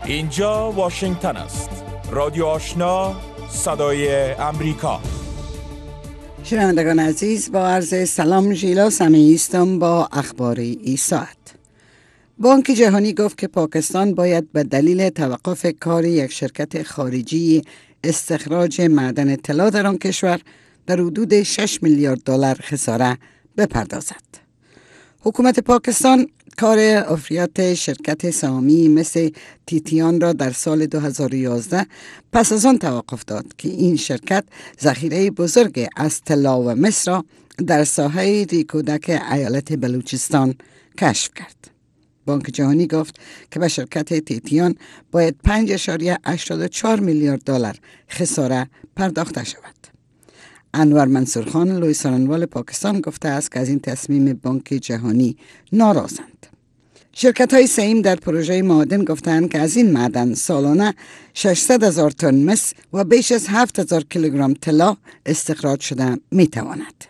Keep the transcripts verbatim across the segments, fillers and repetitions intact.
اینجا واشنگتن است. رادیو آشنا، صدای امریکا. شنوندگان عزیز، با عرض سلام ژیلا سمیعی هستم با اخبار این ساعت. بانک جهانی گفت که پاکستان باید به دلیل توقف کار یک شرکت خارجی استخراج معدن طلا در آن کشور در حدود شش میلیارد دلار خساره بپردازد. حکومت پاکستان کار افریات شرکت سهامی مثل تیتیان را در سال دو هزار و یازده پس از آن توقف داد که این شرکت ذخیره بزرگ از طلا و مس را در ساحه ریکودک ایالت بلوچستان کشف کرد. بانک جهانی گفت که به شرکت تیتیان باید پنج ممیز هشتاد و چهار میلیارد دلار خساره پرداخته شود. انور منصورخان لوی سارنوال پاکستان گفته است که از این تصمیم بانک جهانی ناراضند. شرکت های سهیم در پروژه معادن گفتند که از این معدن سالانه ششصد هزار تن مس و بیش از هفت هزار کیلوگرم طلا استخراج شده می تواند.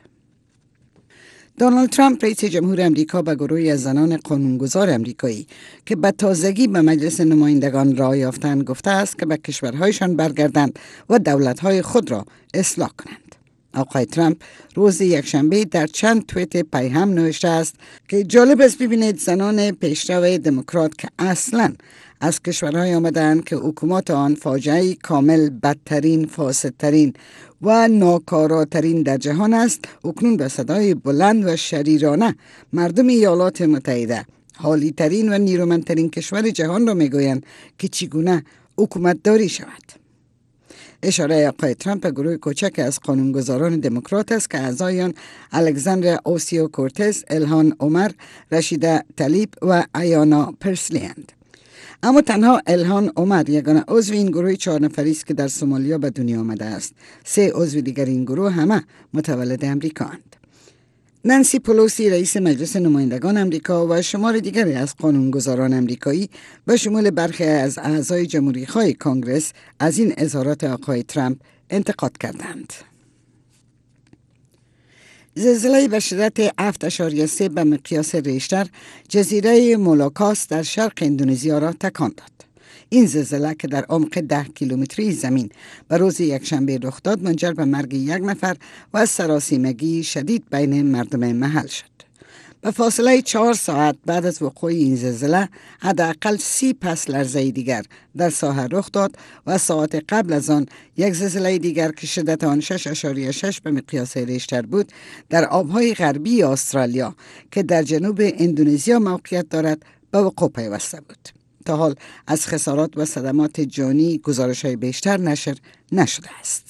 دونالد ترامپ رئیس جمهور امریکا به گروهی از زنان قانونگذار امریکایی که به تازگی به مجلس نمایندگان راه یافتند گفته است که به کشورهایشان برگردند و دولت‌های خود را اصلاح کنند. آقای ترامپ روز یکشنبه در چند توییت پیهم نوشته است که جالب است ببینید زنان پیشرو دموکرات که اصلاً از کشورهای آمدند که حکومت آن فاجعه کامل بدترین، فاسدترین و ناکاراترین در جهان است، اکنون به صدای بلند و شریرانه مردم ایالات متحده، حالی ترین و نیرومندترین کشور جهان را میگویند که چگونه حکومت داری شود. اشاره آقای ترامپ به گروه کوچک از قانونگذاران دموکرات است که اعضایان الکساندر اوسیو کورتز، الهان عمر، رشیده طلیب و ایانا پرسلی اند. اما تنها الهان عمر یگانه عضو این گروه چهار نفری است که در سومالیا به دنیا آمده است. سه عضو دیگر این گروه همه متولد امریکا اند. نانسی پلوسی رئیس مجلس نمایندگان امریکا و شمار دیگری از قانونگذاران امریکایی به شمول برخی از اعضای جمهوری‌خواه کنگرس از این اظهارات آقای ترامپ انتقاد کردند. زلزله به شدت هفت ممیز سه به مقیاس ریشتر جزیره مولاکاس در شرق اندونزیا را تکان داد. این زلزله که در عمق ده کیلومتری زمین به روز یکشنبه رخ داد منجر به مرگ یک نفر و سراسیمگی شدید بین مردم محل شد. به فاصله چهار ساعت بعد از وقوع این زلزله حداقل سی پس لرزه دیگر در ساحه رخ داد و ساعت قبل از آن یک زلزله دیگر که شدت آن شش ممیز شش به مقیاس ریشتر بود در آبهای غربی استرالیا که در جنوب اندونزیا موقعیت دارد به وقوع پیوسته بود. تا حال از خسارات و صدمات جانی گزارش‌های بیشتر نشر نشده است.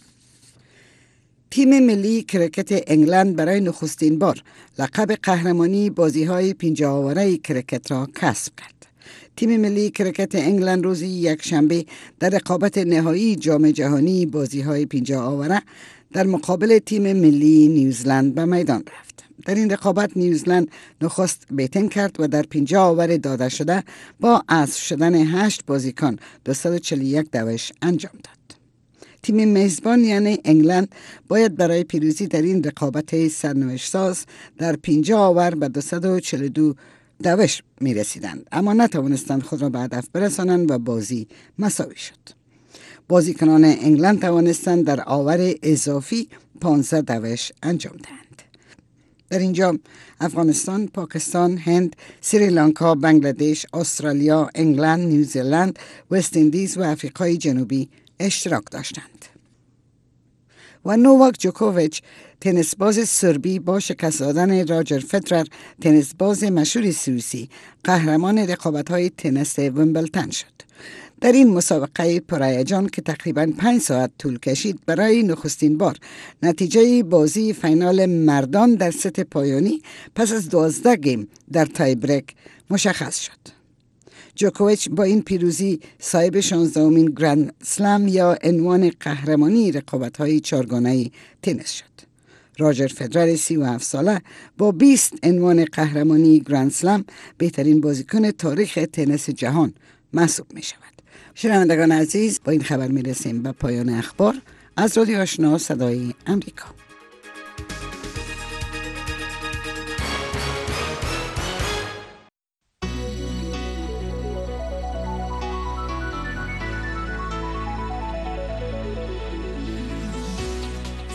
تیم ملی کرکت انگلند برای نخستین بار لقب قهرمانی بازی‌های پنجاه اوره کرکت را کسب کرد. تیم ملی کرکت انگلند روز یکشنبه در رقابت نهایی جام جهانی بازی‌های پنجاه اوره در مقابل تیم ملی نیوزلند به میدان رفت. در این رقابت نیوزلند نخست بیتن کرد و در پنجاه اوور داده شده با حذف شدن هشت بازیکن دویست و چهل و یک دوش انجام داد. تیم میزبان یعنی انگلند باید برای پیروزی در این رقابت سرنوشت ساز در پنجاه اوور به دویست و چهل و دو دوش می رسیدند، اما نتوانستند خود را به هدف برسانند و بازی مساوی شد. بازیکنان انگلند توانستند در آور اضافی پانزده دوش انجام دهند. در اینجا افغانستان، پاکستان، هند، سریلانکا، بنگلادش، استرالیا، انگلند، نیوزلند، وست اندیز و آفریقای جنوبی اشتراک داشتند. و نوواک جوکوویچ تنیس باز سربی با شکست دادن راجر فدرر تنیس باز مشهور سوئیسی قهرمان رقابت‌های تنیس ویمبلدن شد. در این مسابقه پرهیجان که تقریباً پنج ساعت طول کشید برای نخستین بار نتیجه بازی فینال مردان در ست پایانی پس از دوازده گیم در تای بریک مشخص شد. جوکوویچ با این پیروزی صاحب شانزدهمین گرند سلم یا عنوان قهرمانی رقابت‌های چهارگانه تنیس شد. راجر فدرر سی و هفت ساله با بیست عنوان قهرمانی گرند سلم بهترین بازیکن تاریخ تنیس جهان محسوب می شود. شنوندگان عزیز، با این خبر می رسیم به پایان اخبار از رادیو آشنا صدای امریکا.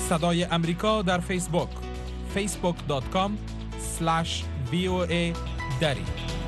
صدای امریکا در فیسبوک فیسبوک دات کام اسلش وی او ای دری.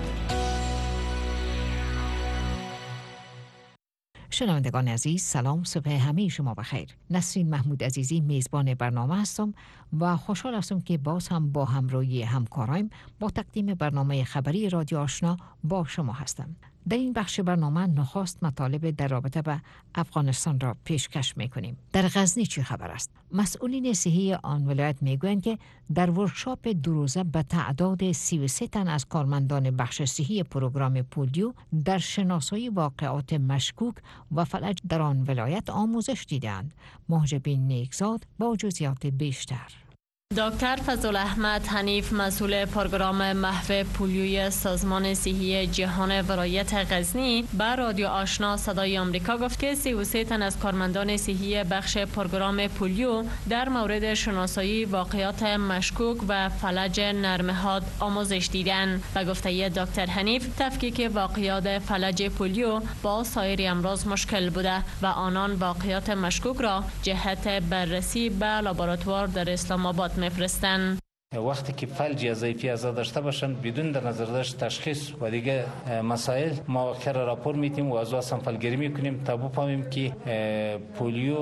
شنوندگان عزیز، سلام، صبح همه شما بخیر. نسرین محمود عزیزی میزبان برنامه هستم و خوشحال هستم که باز هم با همراهی همکارایم با تقدیم برنامه خبری رادیو آشنا با شما هستم. در این بخش برنامه نخست مطالب در رابطه با افغانستان را پیشکش میکنیم. در غزنی چه خبر است؟ مسئولین صحی آن ولایت میگویند که در ورکشاپ دو روزه به تعداد سی و سه تن از کارمندان بخش صحی پروگرام پولیو در شناسایی واقعات مشکوک و فلج در آن ولایت آموزش دیدند. محجبین نیکزاد با جزئیات بیشتر. دکتر فضل احمد حنیف، مسئول پروگرام محو پولیوی سازمان صحی جهان ولایت غزنی، به رادیو آشنا صدای آمریکا گفت که سی و سه تن از کارمندان صحی بخش پروگرام پولیو در مورد شناسایی واقعات مشکوک و فلج نرمهاد آموزش دیدند. به گفته دکتر حنیف، تفکیک واقعات فلج پولیو با سایر امراض مشکل بوده و آنان واقعات مشکوک را جهت بررسی به لابراتوار در اسلام آباد میفرستند. وقتی که فلج یا ضعیفی ازا داشته باشن بدون در نظر داشت تشخیص و دیگه مسائل ما واقعا راپور میتیم و از واسه فلگری میکنیم تا بفهمیم که پولیو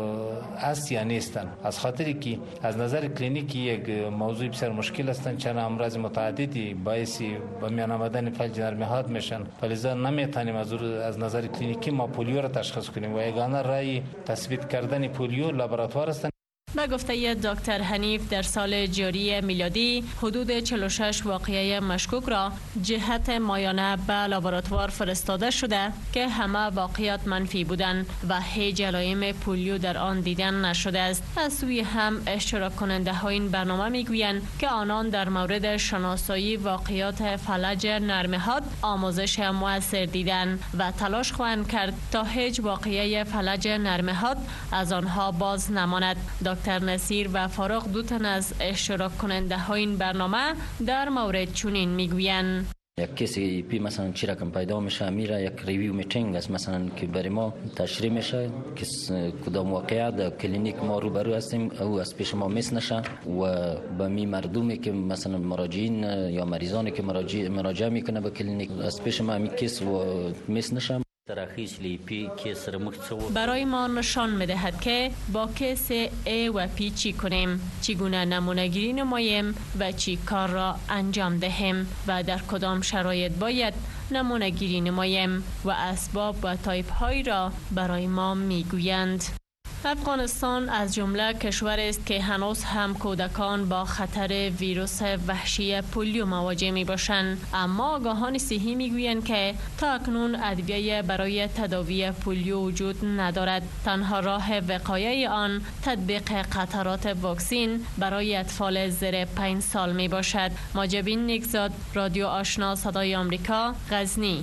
است یا نیستن. از خاطری که از نظر کلینیکی یک موضوع بسیار مشکل هستن، چون امراض متعددی باعث به میان آمدن فلج نرمهاد میشن، فلزا نمیتونیم از از نظر کلینیکی ما پولیو را تشخیص کنیم و یگانه رای تثبیت کردن پولیو لابراتوار است. به گفته دکتر حنیف، در سال جاری میلادی حدود چهل و شش واقعه مشکوک را جهت مایانه به لابراتوار فرستاده شده که همه واقعیات منفی بودند و هیچ علائم پولیو در آن دیدن نشده است. از سوی هم اشتراک کننده های این برنامه میگویند که آنان در مورد شناسایی واقعیات فلج نرمهاد آموزش موثر دیدند و تلاش خواهند کرد تا هیچ واقعه فلج نرمهاد از آنها باز نماند. دکتر نصیر و فاروق، دو تن از اشتراک کننده های این برنامه، در مورد چنین میگویند: یک کسی پی مثلا چی رقم پیدا میشه، میره یک ریویو میتینگ است مثلا که برای ما تشریح میشه که کدام واقعیت در کلینیک ما روبرو هستیم او از پیش ما میس نشه و به می مردمی که مثلا مراجعین یا مریضانی که مراجعه مراجعه میکنه به کلینیک از پیش ما می کس و میس نشه. برای ما نشان می‌دهد که با کیس A و P چی کنیم، چگونه نمونه گیری نماییم و چی کار را انجام دهیم و در کدام شرایط باید نمونه گیری نماییم و اسباب و تایپ های را برای ما میگویند. افغانستان از جمله کشور است که هنوز هم کودکان با خطر ویروس وحشی پولیو مواجه می باشند، اما آگاهان صحی می گویند که تا اکنون ادویه برای تداوی پولیو وجود ندارد. تنها راه وقایه آن تطبیق قطرات واکسین برای اطفال زیر پنج سال می باشد. محجبین نیکزاد، رادیو آشنا صدای آمریکا، غزنی.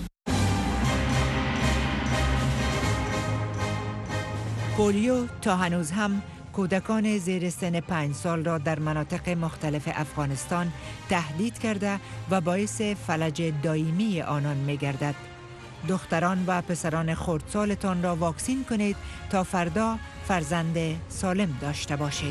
پولیو تا هنوز هم کودکان زیر سن پنج سال را در مناطق مختلف افغانستان تهدید کرده و باعث فلج دائمی آنان می گردد. دختران و پسران خردسالتان را واکسین کنید تا فردا فرزند سالم داشته باشید.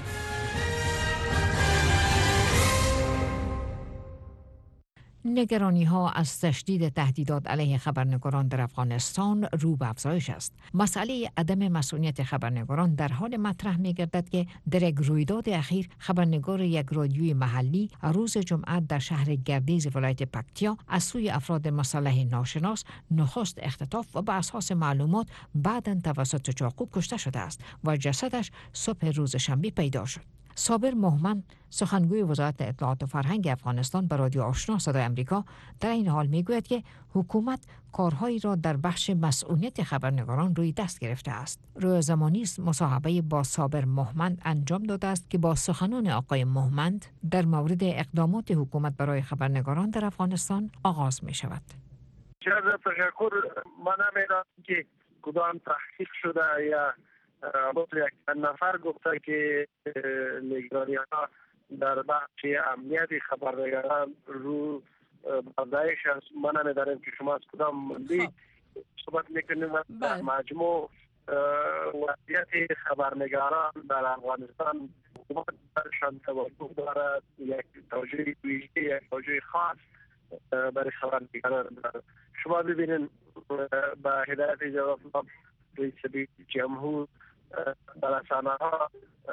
نگرانی ها از تشدید تهدیدات علیه خبرنگاران در افغانستان رو به افزایش است. مسئله عدم مسئولیت خبرنگاران در حال مطرح می گردد که در یک رویداد اخیر خبرنگار یک رادیوی محلی روز جمعه در شهر گردیز ولایت پکتیا از سوی افراد مسلح ناشناس نخست اختطاف و بر اساس معلومات بعداً توسط چاقو کشته شده است و جسدش صبح روز شنبه پیدا شد. صابر مهمن، سخنگوی وزارت اطلاعات و فرهنگ افغانستان، به رادیو آشنا صدای امریکا در این حال میگوید که حکومت کارهایی را در بخش مسئولیت خبرنگاران روی دست گرفته است. روی زمانی است مصاحبه با صابر مهمن انجام داده است که با سخنان آقای مهمن در مورد اقدامات حکومت برای خبرنگاران در افغانستان آغاز می شود. چرا تشکر، من نمیدانم که کدام تحقیق شده یا یک نفر گفته که نگرانی ها در بخش امنیت خبرنگاران رو افزایش است. من نمیدانم که شما از کدام منبع صحبت میکنیم و در مجموع وضعیت خبرنگاران در افغانستان حکومت برشان توجه دارد، یک توجه ویژه، یک توجه خاص برای خبرنگاران دارد. شما ببینید با هدایت جناب رئیس جمهور در رسانه‌ها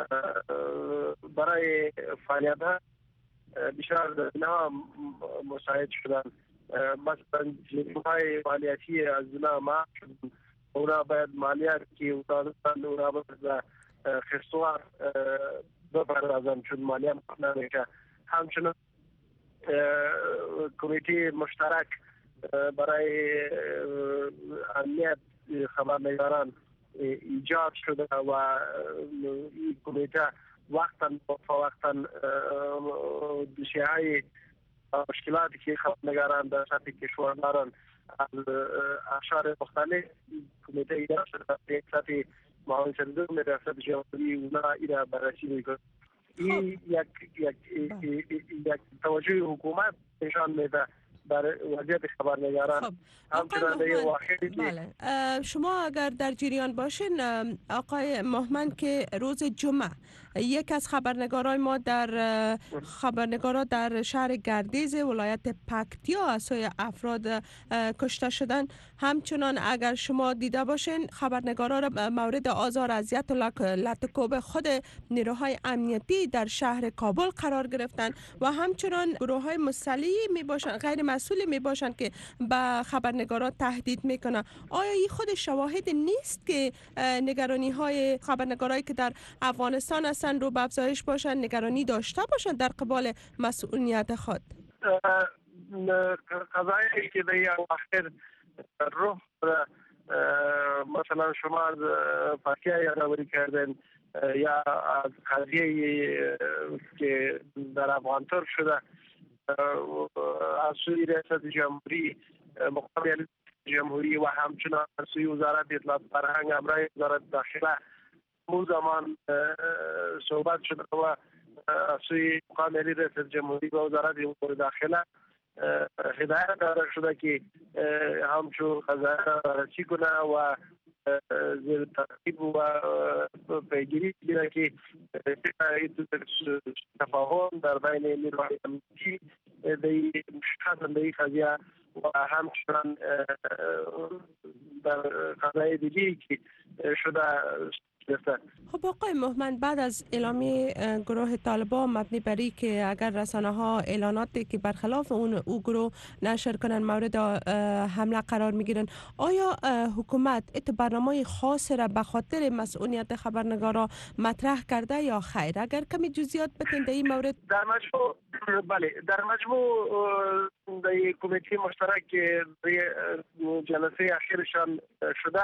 برای فعالیت‌ها بسیار اینا مساعد شدن. مثلا جنبه‌های مالیاتی از اینا معاف شدن، اونا باید مالیات که اونا اونا باید خستوار بپردازن چون مالیات نمیشه. همچنین کمیته مشترک برای امنیت خبرنگاران ایجاد شده و این کمیته وقتا وقتا دوسیه‌های مشکلاتی که خبرنگاران در سطح کشور دارن از اشعار مختلف کمیته ایجاد شده، یک سطح معاون صندوق ریاست جمهوری اونا اینا بررسی میکنه. این یک یک یک توجه حکومت نشان میده در وضعیت خبرنگاران. خب. همچنان در واقعی بله. شما اگر در جریان باشین آقای مهمن که روز جمعه یک از خبرنگارای ما در خبرنگارا در شهر گردیز ولایت پکتیا از سوی افراد کشته شدن. همچنان اگر شما دیده باشین خبرنگارا را مورد آزار اذیت و لطکوب خود نیروهای امنیتی در شهر کابل قرار گرفتن و همچنان گروه‌های مسلحی می باشند، غیر مسئولی می باشند که به خبرنگارا تهدید میکنه. آیا این خود شواهد نیست که نگرانی های خبرنگارایی که در افغانستان هستند رو به افزایش باشند، نگرانی داشته باشند در قبال مسئولیت خود؟ قضایی که در اواخر روح مثلا شما از پکتیا یادآوری کردن یا از قضیه که در افغانستان شده از سوی ریاست جمهوری مقابل جمهوری و همچنان از سوی وزارت اطلاعات فرهنگ امرای وزارت داخله اون زمان صحبت شده و از سوی مقابل ریاست جمهوری و وزارت امور داخله هدایت داده شده که همچون قضایه بررسی کنه و زیر تعقیب و پیگیری کنه که تفاهم در بین نیروهای امنیتی در این قضیه و همچنان در قضایه دیگه که شده گرفته. خب آقای مهمن، بعد از اعلامیه گروه طالبان مبنی بر این که اگر رسانه ها اعلاناتی که برخلاف اون او گروه نشر کنن مورد حمله قرار میگیرن، آیا حکومت ات برنامه خاص را به خاطر مسئولیت خبرنگارا مطرح کرده یا خیر؟ اگر کمی جزئیات بتین در این مورد. در مجموع بله در مجموع در کمیته مشترک که جلسه اخیرشان شده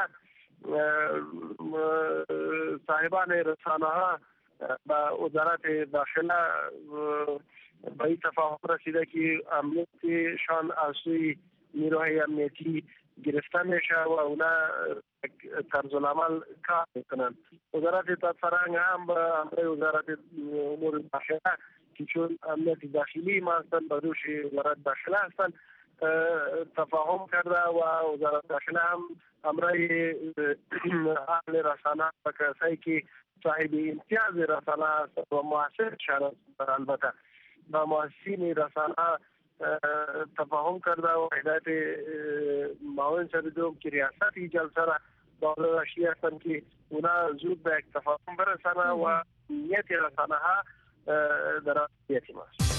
صاحبان رسانه ها با وزارت داخله به این تفاهم رسیده که امنیتشان از سوی نیروهای امنیتی گرفته میشه و اونا طرز العمل کار میکنن. وزارت اطلاعات فرهنگ هم با وزارت امور داخله که چون امنیت داخلی ما هستن با دوش وزارت داخله هستن تفاهم کرده و وزارت داخله هم امرای اهل رسانه و کسایی که صاحب امتیاز رسانه هست و محصول شهر البته و محصول رسانه تفاهم کرده و هدایت معاون صندوق که ریاست این جلسه را داخل راشی هستند که اونا زود به یک تفاهم برسانه و نیت رسانه ها در نیت ماست.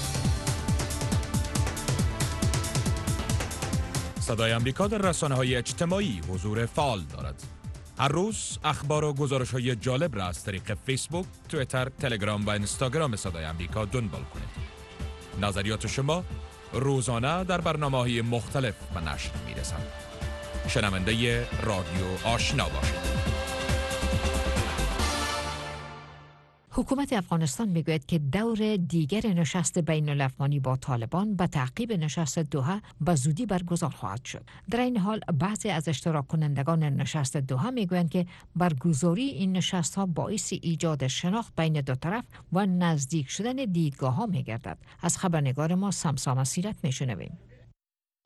صدای امریکا در رسانه‌های اجتماعی حضور فعال دارد. هر روز اخبار و گزارش‌های جالب را از طریق فیسبوک، توییتر، تلگرام و اینستاگرام صدای امریکا دنبال کنید. نظریات شما روزانه در برنامه‌های مختلف به نشر می‌رسند. شنونده رادیو آشنا باشید. حکومت افغانستان میگوید که دور دیگر نشست بین الافغانی با طالبان به تعقیب نشست دوحه به زودی برگزار خواهد شد. در این حال بعضی از اشتراک کنندگان نشست دوحه میگویند که برگزاری این نشست ها باعث ایجاد شناخت بین دو طرف و نزدیک شدن دیدگاه ها میگردد. از خبرنگار ما سمسام سیرت میشنویم.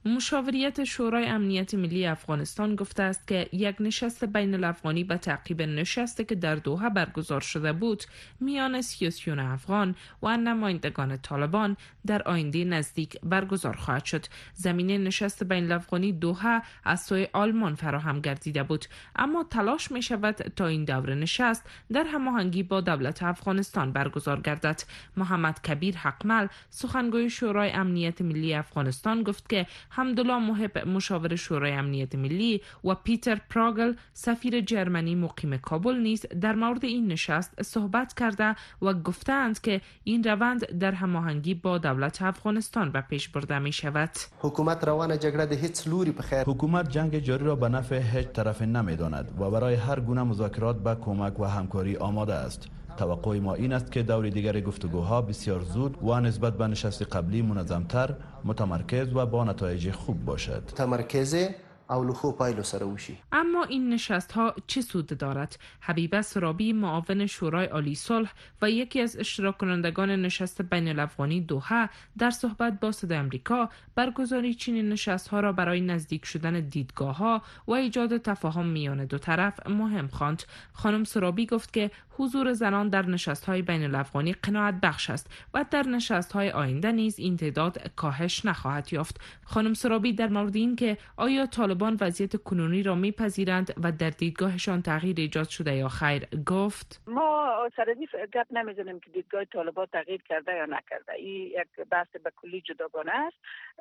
مشاوریت شورای امنیت ملی افغانستان گفته است که یک نشست بین الافغانی به تعقیب نشستی که در دوحه برگزار شده بود میان سیاسیون افغان و نمایندگان طالبان در آینده نزدیک برگزار خواهد شد. زمینه نشست بین الافغانی دوحه از سوی آلمان فراهم گردیده بود، اما تلاش می شود تا این دور نشست در هماهنگی با دولت افغانستان برگزار گردد. محمد کبیر حقمل سخنگوی شورای امنیت ملی افغانستان گفت که حمدالله محب مشاور شورای امنیت ملی و پیتر پراگل سفیر جرمنی مقیم کابل نیز در مورد این نشست صحبت کرده و گفتند که این روند در هماهنگی با دولت افغانستان به پیش برده می شود. حکومت روان جګړه د هیڅ لوري په خیر حکومت جنگ جاری را به نفع هیچ طرف نمی داند و برای هر گونه مذاکرات به کمک و همکاری آماده است. توقع ما این است که دور دیگر گفتگوها بسیار زود و نسبت به نشست قبلی منظمتر، متمرکز و با نتایج خوب باشد. تمرکز او له خو پایلو سره وشي. اما این نشست ها چه سود دارد؟ حبیبه سرابی معاون شورای عالی صلح و یکی از اشتراک کنندگان نشست بین الافغانی دوحه در صحبت با صدای آمریکا برگزاری چنین نشست ها را برای نزدیک شدن دیدگاه ها و ایجاد تفاهم میان دو طرف مهم خواند. خانم سرابی گفت که حضور زنان در نشست های بین الافغانی قناعت بخش است و در نشست های آینده نیز این تعداد کاهش نخواهد یافت. خانم سرابی در مورد این که آیا طالبان وضعیت کنونی را میپذیرند و در دیدگاهشان تغییر ایجاد شده یا خیر گفت: ما سرزی گپ نمیزنیم که دیدگاه طالبان تغییر کرده یا نکرده. این یک بحث به کلی جداگانه است،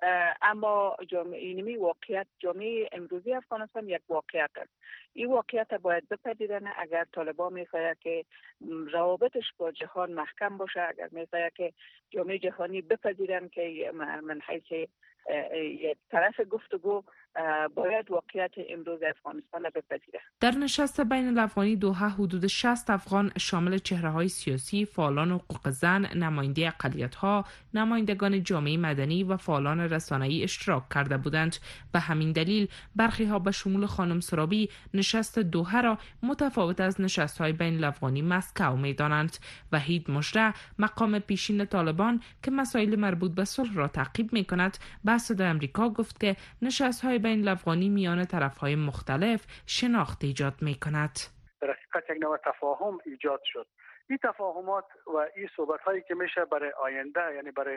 اما جامعه اینمی واقعیت جامعه امروزی افغانستان یک واقعیت است. این واقعیت باید بپذیرن. اگر طالبان میخواهد که روابطش با جهان محکم باشه، اگر میخواهد که جامعه جهانی بپذیرن که من حیث یک طرف گفتگو باید واقعیت امروز افغانستان را بپذیره. در نشست بین الافغانی دوحه حدود شصت افغان شامل چهره‌های سیاسی، فعالان حقوق زن، نماینده اقلیت‌ها، نمایندگان جامعه مدنی و فعالان رسانه‌ای اشتراک کرده بودند. به همین دلیل برخی‌ها به شمول خانم سرابی نشست دوحه را متفاوت از نشست‌های بین الافغانی مسکو می‌دانند. وحید مژده مقام پیشین طالبان که مسائل مربوط به صلح را تعقیب می‌کند به صدای آمریکا گفت که نشست‌های بین الافغانی میان طرف‌های مختلف شناخت ایجاد می‌کند. در حقیقت یک نوع تفاهم ایجاد شد. این تفاهمات و این صحبت‌هایی که میشه برای آینده، یعنی برای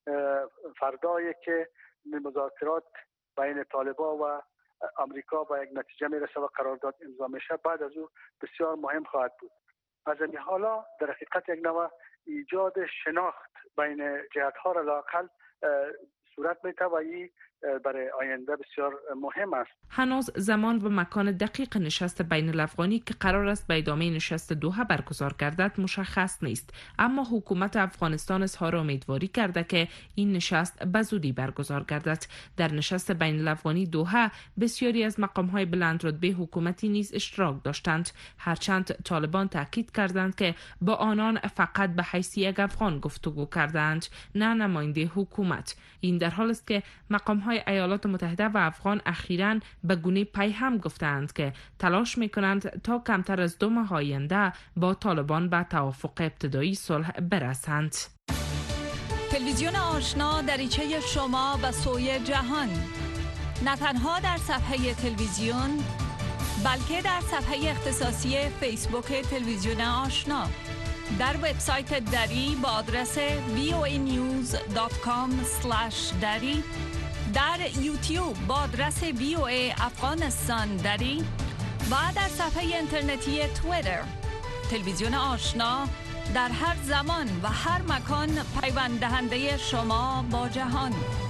فردایی که مذاکرات بین طالبان و آمریکا به یک نتیجه میرسه و قرارداد امضا میشه، بعد از او بسیار مهم خواهد بود. از این حالا در حقیقت یک نوع ایجاد شناخت بین جهت‌ها را لااقل صورت می‌ده و این برای آینده بسیار مهم است. هنوز زمان و مکان دقیق نشست بین الافغانی که قرار است به ادامه نشست دوحه برگزار گردد مشخص نیست، اما حکومت افغانستان اظهار امیدواری کرده که این نشست به زودی برگزار گردد. در نشست بین الافغانی دوحه بسیاری از مقام‌های بلند رتبه حکومتی نیز اشتراک داشتند، هرچند طالبان تاکید کردند که با آنان فقط به حیث یک افغان گفتگو کردند، نه نماینده حکومت. این در حالی است که مقام‌های ایالات متحده و افغان اخیراً به گونه پیهم گفتند که تلاش می‌کنند تا کمتر از دو ماه آینده با طالبان به توافق ابتدایی صلح برسند. تلویزیون آشنا دریچه شما به سوی جهان، نه تنها در صفحه تلویزیون بلکه در صفحه اختصاصی فیسبوک تلویزیون آشنا، در وبسایت دری با آدرس وی او ای نیوز دات کام اسلش دری، در یوتیوب با آدرس وی او ای افغانستان دری و در صفحه اینترنتی توییتر. تلویزیون آشنا در هر زمان و هر مکان پیوند دهنده شما با جهان.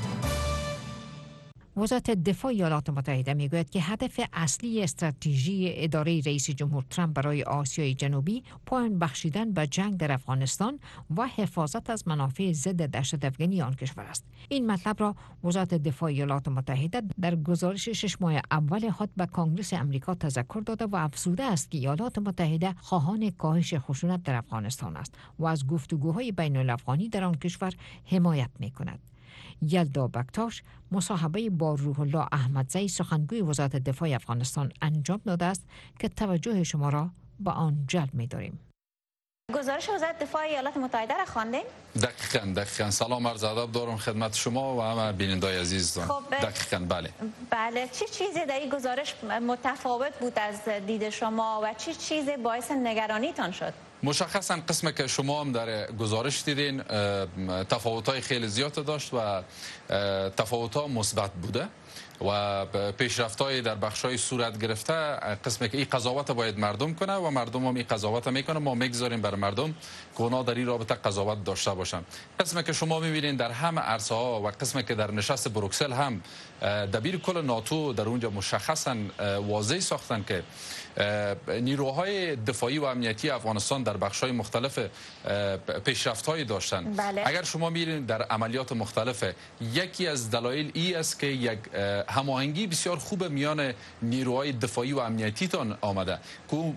وزارت دفاع ایالات متحده میگوید که هدف اصلی استراتژی اداره رئیس جمهور ترامپ برای آسیای جنوبی پایان بخشیدن به جنگ در افغانستان و حفاظت از منافع ضد دهشت افغانی آن کشور است. این مطلب را وزارت دفاع ایالات متحده در گزارش شش ماه اول خود به کانگرس امریکا تذکر داده و افزوده است که ایالات متحده خواهان کاهش خشونت در افغانستان است و از گفتگوهای بین الافغانی در آن کشور حمایت میکند. یلدا بکتاش مصاحبه با روح الله احمدزی سخنگوی وزارت دفاع افغانستان انجام داده است که توجه شما را به آن جلب می‌داریم. گزارش وزارت دفاع ایالات متحده را خواندین؟ دقیقاً دقیقاً سلام عرض ادب دارم خدمت شما و همه بینندای عزیزتان. خب دقیقاً بله. بله چه چیزی در این گزارش متفاوت بود از دید شما و چه چیزی باعث نگرانیتان شد؟ مشخصا قسمی که شما هم در گزارش دیدین تفاوت‌های خیلی زیاد داشت و تفاوت‌ها مثبت بوده و پیشرفت‌های در بخش‌های صورت گرفته. قسمی که این قضاوت باید مردم کنه و مردم هم این قضاوت میکنه، ما میگذاریم بر مردم که اونا در این رابطه قضاوت داشته باشن. قسمی که شما میبینین در همه عرصه ها و قسمی که در نشست بروکسل هم دبیر کل ناتو در اونجا مشخصا واضح ساختن که نیروهای دفاعی و امنیتی افغانستان در بخش‌های مختلف پیشرفت‌هایی داشتن. بله. اگر شما میرین در عملیات مختلف، یکی از دلایل ای است که یک هماهنگی بسیار خوب میان نیروهای دفاعی و امنیتی تان آمده که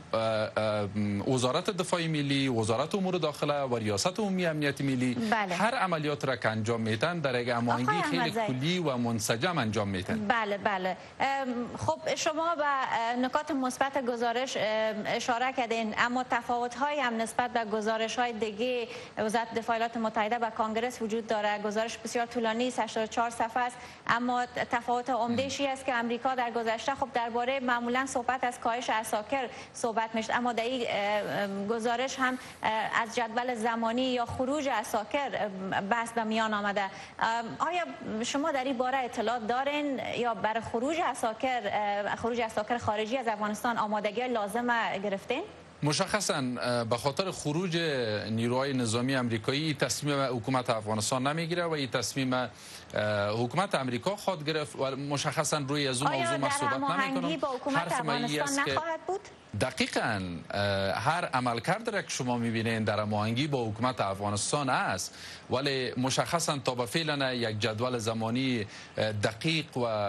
وزارت دفاع ملی، وزارت امور داخله و ریاست عمومی امنیت ملی بله. هر عملیات را که انجام میتن در یک هماهنگی خیلی کلی و منسجم انجام میتن. بله بله. خب شما به نکات مثبت گزارش اشاره کردین، اما تفاوت‌های هم نسبت به گزارش‌های دیگه وزارت دفاع ایالات متحده و کانگرس وجود داره. گزارش بسیار طولانی است، هشتاد و چهار صفحه است، اما تفاوت عمده‌ای است که امریکا در گذشته خب درباره معمولا صحبت از کاهش عساکر صحبت میشه، اما در این گزارش هم از جدول زمانی یا خروج عساکر بحث به میان آمده. آیا شما در این باره اطلاعات دارین یا برای خروج عساکر خروج عساکر خارجی از افغانستان آمادگی لازم گرفتین؟ مشخصا به خاطر خروج نیروهای نظامی امریکایی تصمیم حکومت افغانستان نمیگیره و این تصمیم حکومت امریکا خواهد گرفت و مشخصا روی از اون موضوع ما صحبت نمی‌کنم. با حکومت افغانستان نخواهد بود؟ دقیقاً هر عملکرد را که شما می‌بینید در هماهنگی با حکومت افغانستان است، ولی مشخصا تا به فعلا یک جدول زمانی دقیق و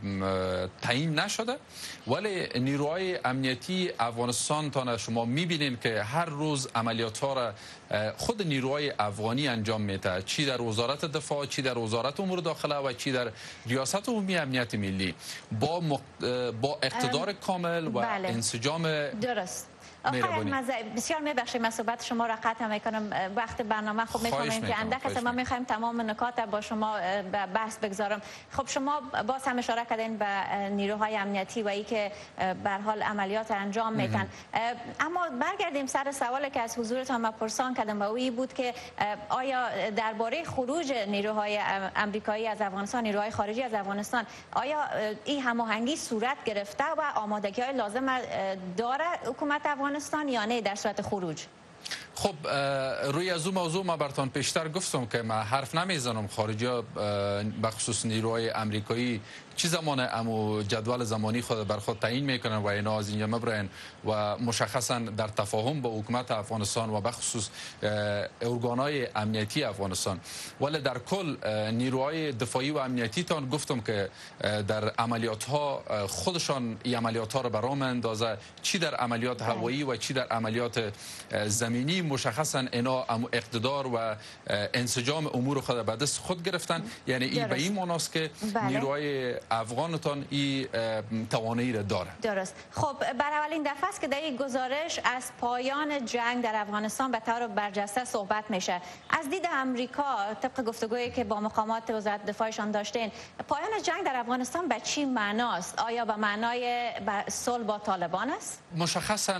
تعیین نشده. ولی نیروهای امنیتی افغانستان تا شما می‌بینید که هر روز عملیات ها را خود نیروهای افغانی انجام میده، چی در وزارت دفاع، چی در وزارت امور داخله و چی در ریاست عمومی امنیت ملی با مق... با اقتدار کامل و بله. انسجام درست. آقای مزه بسیار میبخشید من صحبت شما را قطع میکنم، وقت برنامه خب میفهمیم که اندک است، ما میخوایم تمام نکات با شما بحث بگذارم. خب شما باز هم اشاره کردین به نیروهای امنیتی و ای که به هر حال عملیات انجام میدن، اما برگردیم سر سوالی که از حضورتان ما پرسان کردم و این بود که آیا درباره خروج نیروهای امریکایی از افغانستان، نیروهای خارجی از افغانستان، آیا این هماهنگی صورت گرفته و آمادگی‌های لازم داره حکومت افغانستان یا نه در صورت خروج؟ خب روی از اون موضوع ما براتون پیشتر گفتم که ما حرف نمیزنم خارجی ها بخصوص نیروهای امریکایی چی زمان امو جدول زمانی خود بر خود تعیین میکنن و اینا از اینجا مبرن و مشخصا در تفاهم با حکومت افغانستان و بخصوص ارگانهای امنیتی افغانستان. ولی در کل نیروهای دفاعی و امنیتی تان گفتم که در عملیات ها خودشان این عملیات ها را برام اندازه، چی در عملیات هوایی و چی در عملیات زمینی مشخصا اینا اقتدار و انسجام امور خود به دست خود گرفتن. یعنی این به این معناست که بله. نیروهای افغانتان این توانایی را داره. درست. خب برای اولین دفعه است که در این گزارش از پایان جنگ در افغانستان به طور برجسته صحبت میشه. از دید امریکا طبق گفتگویی که با مقامات وزارت دفاعشان داشتین، پایان جنگ در افغانستان به چی معناست؟ آیا به معنای صلح با طالبان است؟ مشخصا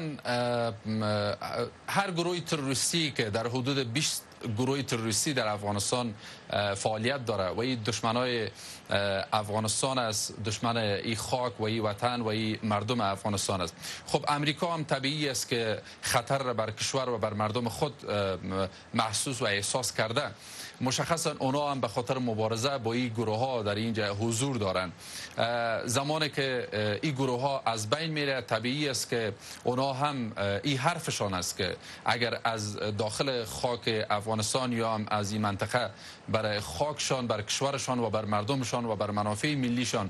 هر گروه تروریستی که در حدود بیست گروه تروریستی در افغانستان فعالیت داره و این دشمنای افغانستان است، دشمن این خاک و این وطن و این مردم افغانستان است. خب امریکا هم طبیعی است که خطر را بر کشور و بر مردم خود محسوس و احساس کرده. مشخصا اونا هم به خاطر مبارزه با این گروه ها در اینجا حضور دارن. زمانی که این گروه ها از بین میره طبیعی است که اونا هم این حرفشان است که اگر از داخل خاک افغانستان یا هم از این منطقه برای خاکشان، بر کشورشان و بر مردمشان و بر منافع ملیشان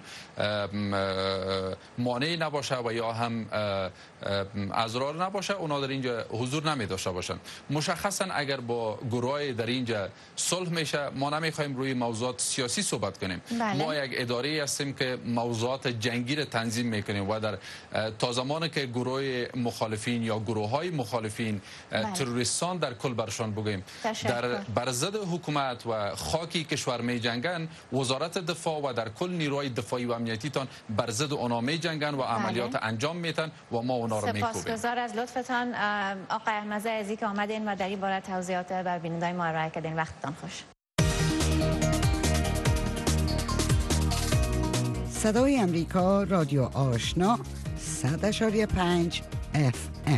مانع نباشه و یا هم اضرار نباشه، اونا در اینجا حضور نمی داشته باشند. مشخصا اگر با گروه در اینجا صلح میشه. ما نمیخوایم روی موضوعات سیاسی صحبت کنیم. بله. ما یک اداره هستیم که موضوعات جنگی را تنظیم میکنیم و در تا زمانی که گروه مخالفین یا گروه های مخالفین بله. تروریستان در کل برشان بگیم در بر ضد حکومت و خاکی کشور می جنگن، وزارت دفاع و در کل نیروهای دفاعی و امنیتی تان بر ضد اونا می جنگن و عملیات بله. انجام میتن و ما اونا رو میکوبیم. سپاسگزار از لطفتان آقای احمدزی عزیزی که آمدین و در این باره توضیحات بر بینندگان ما ارائه کردین. وقتتان خوش. صدای امریکا، رادیو آشنا، صد اشاری پنج اف ام.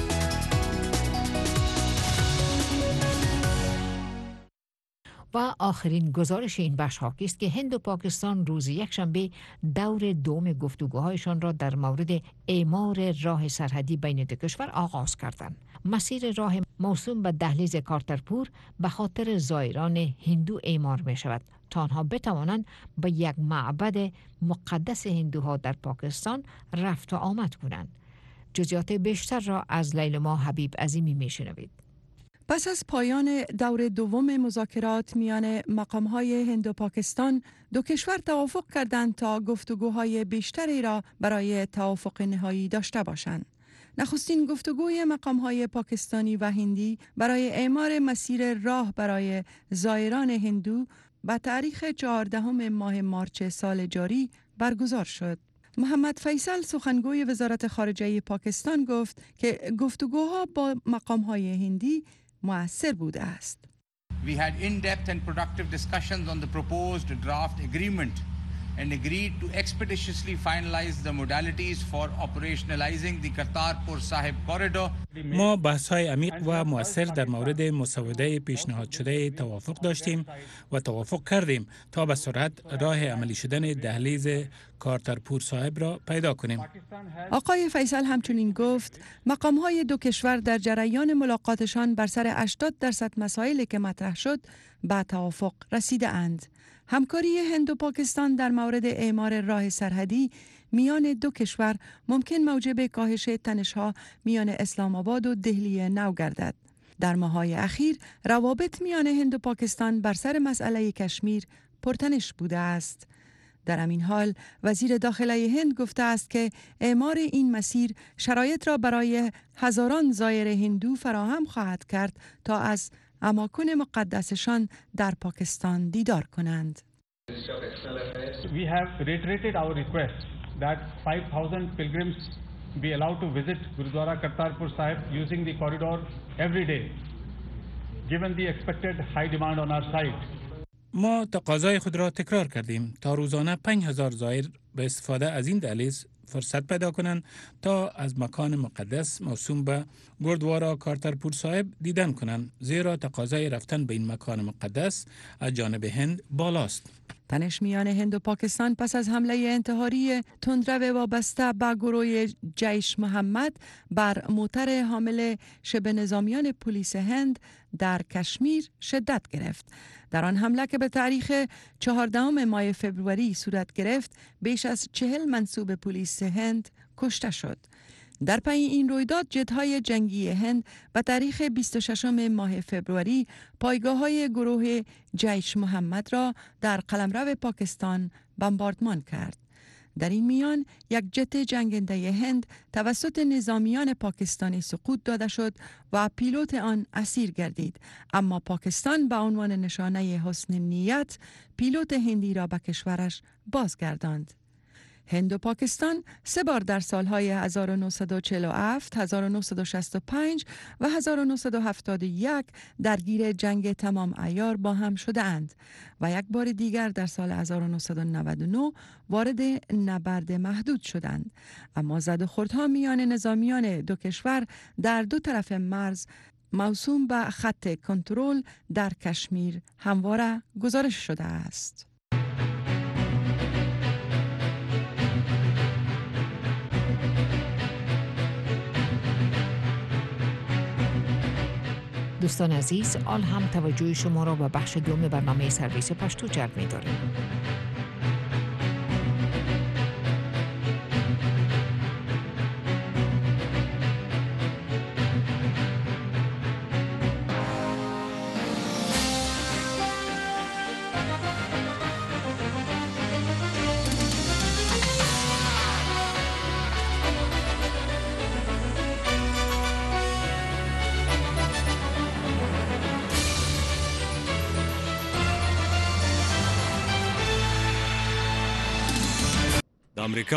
و آخرین گزارش این بخش حاکی است که هند و پاکستان روز یکشنبه دور دوم گفتگوهایشان را در مورد اعمار راه سرحدی بین دو کشور آغاز کردند. مسیر راه موسوم به دهلیز کارترپور به خاطر زائران هندو اعمار می شود تا آنها بتوانند به یک معبد مقدس هندوها در پاکستان رفت و آمد کنند. جزئیات بیشتر را از لیلما حبیب عظیمی می شنوید. پس از پایان دور دوم مذاکرات میان مقام‌های هند و پاکستان، دو کشور توافق کردند تا گفتگوهای بیشتری را برای توافق نهایی داشته باشند. نخستین گفتگوی مقام‌های پاکستانی و هندی برای اعمار مسیر راه برای زائران هندو به تاریخ چهاردهم ماه مارچ سال جاری برگزار شد. محمد فیصل سخنگوی وزارت خارجه پاکستان گفت که گفتگوها با مقام‌های هندی مؤثر بوده است. We had in-depth and productive discussions on the proposed draft agreement and agreed to expeditiously finalize the modalities for operationalizing the Kartarpur Sahib corridor. ما بحث‌های عمیق و مؤثر در مورد مسوده پیشنهاد شده توافق داشتیم و توافق کردیم تا به سرعت راه عملی شدن دهلیز کارترپور صاحب را پیدا کنیم. آقای فیصل همچنین گفت مقام‌های دو کشور در جریان ملاقاتشان بر سر هشتاد درصد مسائلی که مطرح شد به توافق رسیده اند. همکاری هند و پاکستان در مورد اعمار راه سرحدی میان دو کشور ممکن موجب کاهش تنش‌ها میان اسلام آباد و دهلی نو گردد. در ماه‌های اخیر روابط میان هند و پاکستان بر سر مسئله کشمیر پرتنش بوده است. در همین حال وزیر داخله هند گفته است که اعمار این مسیر شرایط را برای هزاران زائر هندو فراهم خواهد کرد تا از اماکن مقدسشان در پاکستان دیدار کنند. We have reiterated our request that five thousand pilgrims be allowed to visit Gurudwara Kartarpur Sahib using the corridor every day, given the expected high demand on our side. ما تقاضای خود را تکرار کردیم تا روزانه پنج هزار زائر به استفاده از این دهلیز فرصت پیدا کنند تا از مکان مقدس موسوم به گردوارا کارترپور صاحب دیدن کنند، زیرا تقاضای رفتن به این مکان مقدس از جانب هند بالاست. تنش میان هند و پاکستان پس از حمله انتحاری تندرو وابسته به گروه جیش محمد بر موتر حامل شبه نظامیان پلیس هند در کشمیر شدت گرفت. در آن حمله که به تاریخ چهاردهم ماه فوریه صورت گرفت، بیش از چهل منصوب پلیس هند کشته شد. در پی این رویداد جت‌های جنگی هند به تاریخ بیست و ششم ماه فوریه پایگاه‌های گروه جیش محمد را در قلمرو پاکستان بمباردمان کرد. در این میان یک جت جنگنده هند توسط نظامیان پاکستانی سقوط داده شد و پیلوت آن اسیر گردید، اما پاکستان به عنوان نشانه حسن نیت پیلوت هندی را به کشورش بازگرداند. هند و پاکستان سه بار در سالهای هزار و نهصد و چهل و هفت، هزار و نهصد و شصت و پنج و هزار و نهصد و هفتاد و یک درگیر جنگ تمام عیار با هم شده اند و یک بار دیگر در سال هزار و نهصد و نود و نه وارد نبرد محدود شدند. اما زد و خوردها میان نظامیان دو کشور در دو طرف مرز موسوم به خط کنترل در کشمیر همواره گزارش شده است. دوستان عزیز، آل هم توجه شما را به بخش دوم برنامه سرویس پشتو جلب می‌داریم. آمریکا